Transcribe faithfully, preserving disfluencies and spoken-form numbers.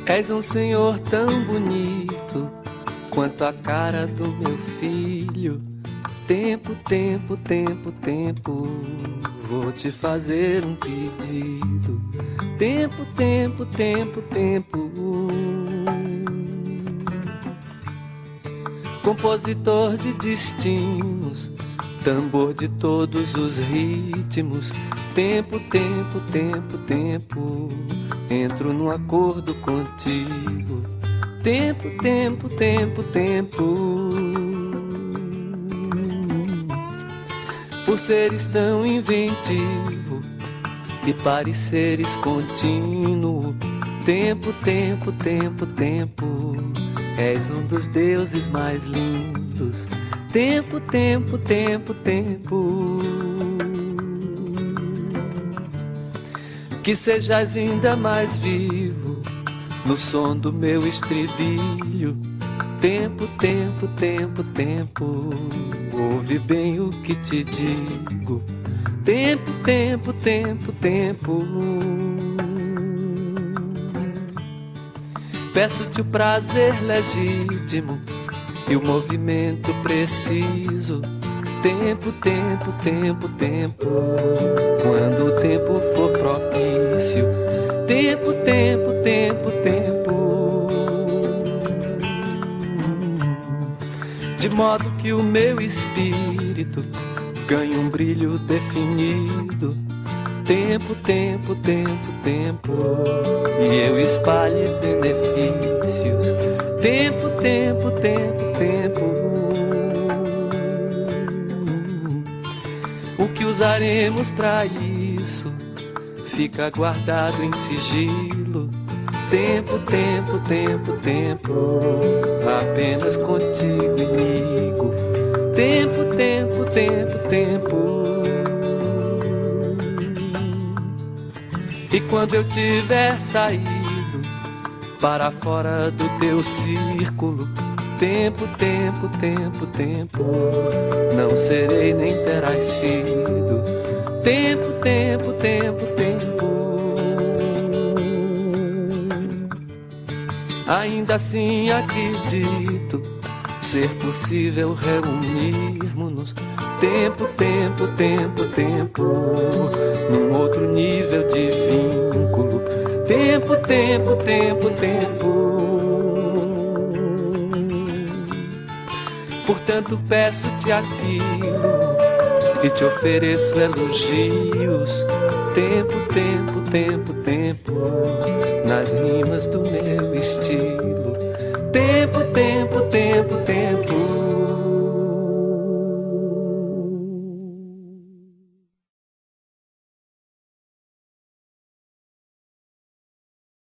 És um senhor tão bonito quanto a cara do meu filho. Tempo, tempo, tempo, tempo, vou te fazer um pedido. Tempo, tempo, tempo, tempo. Compositor de destinos, tambor de todos os ritmos. Tempo, tempo, tempo, tempo, entro num acordo contigo. Tempo, tempo, tempo, tempo. Por seres tão inventivo e pareceres contínuo. Tempo, tempo, tempo, tempo, és um dos deuses mais lindos. Tempo, tempo, tempo, tempo. Que sejas ainda mais vivo no som do meu estribilho. Tempo, tempo, tempo, tempo, ouve bem o que te digo. Tempo, tempo, tempo, tempo. Peço-te o prazer legítimo e o movimento preciso. Tempo, tempo, tempo, tempo, quando o tempo for propício. Tempo, tempo, tempo, tempo. De modo que o meu espírito ganhe um brilho definido. Tempo, tempo, tempo, tempo, e eu espalhe benefícios. Tempo, tempo, tempo, tempo. O que usaremos pra isso fica guardado em sigilo. Tempo, tempo, tempo, tempo, apenas contigo, amigo. Tempo, tempo, tempo, tempo. E quando eu tiver saído para fora do teu círculo, tempo, tempo, tempo, tempo, não serei nem terás sido. Tempo, tempo, tempo, tempo. Ainda assim acredito ser possível reunirmos-nos. Tempo, tempo, tempo, tempo, num outro nível de vínculo. Tempo, tempo, tempo, tempo. Portanto peço-te aquilo e te ofereço elogios. Tempo, tempo, tempo, tempo, nas rimas do meu estilo. Tempo, tempo, tempo, tempo.